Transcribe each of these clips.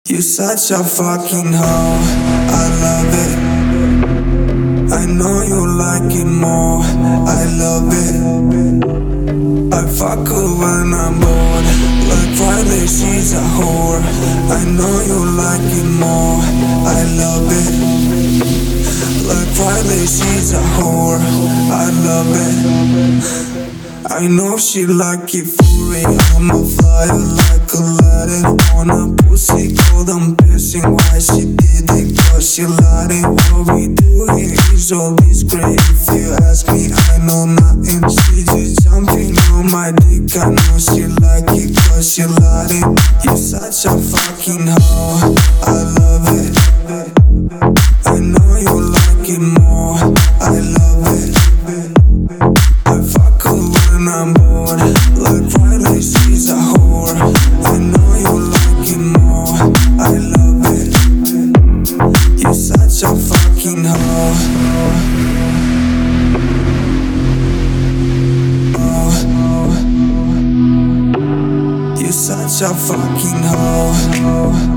You such a fucking hoe, I love it. I know you like it more, I love it. I fuck her when I'm bored, like Friday she's a whore. I know you like it more, I love it. Like Friday she's a whore, I love it. I know she like it for real. I'm a flyer like Aladdin on a pussy cold. I'm pissing why she did it, cause she lied it. What we do here is all discreet. If you ask me, I know nothing. She just jumping on my dick. I know she like it, cause she lied it. You're such a fucking hoe, I love it. I know you like it more, I love it. I fuck her when I'm bored, like Friday she's a whore. I know you like it more, I love it. You're such a fucking hoe. You're such a fucking hoe.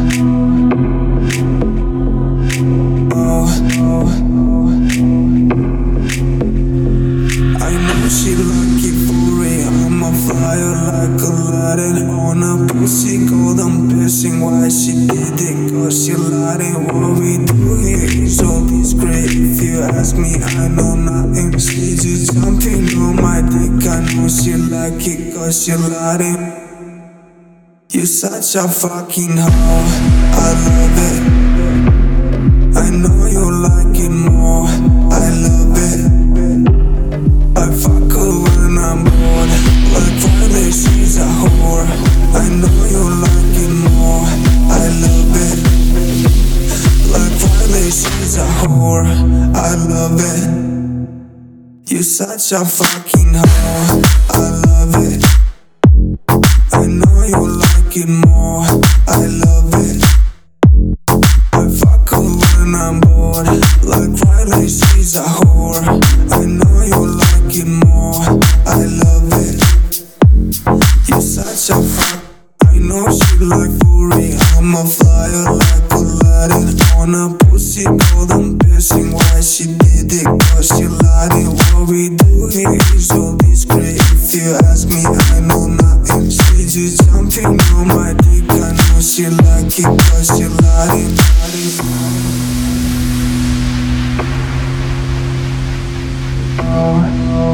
She like it for real. I'm a flyer like Aladdin on a pussy cold. I'm pissing why she did it, cause she lied it. What we do here is all discreet. If you ask me, I know nothing. She just jumping on my dick. I know she like it, cause she lied it. You're such a fucking hoe, I love it. I know you like it more, I love it. I fuck her when I'm bored, like Friday she's a whore. I know you like it more, I love it. Like Friday she's a whore, I love it. You're such a fucking hoe, I love it. I know you like it more, I love it. I fuck her when I'm bored, like Friday she's a whore. I know you like it more, I love it. You're such a fuck. I know she like for real. I'm a flyer like Aladdin on a pussy cold. I'm pissing why she did it, cause she lied it. What we do here is all discreet. If you ask me, I know nothing. She just jumping on my dick. I know she like it, cause she lied it.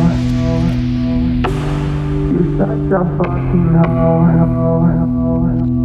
You're such a fucking hoe.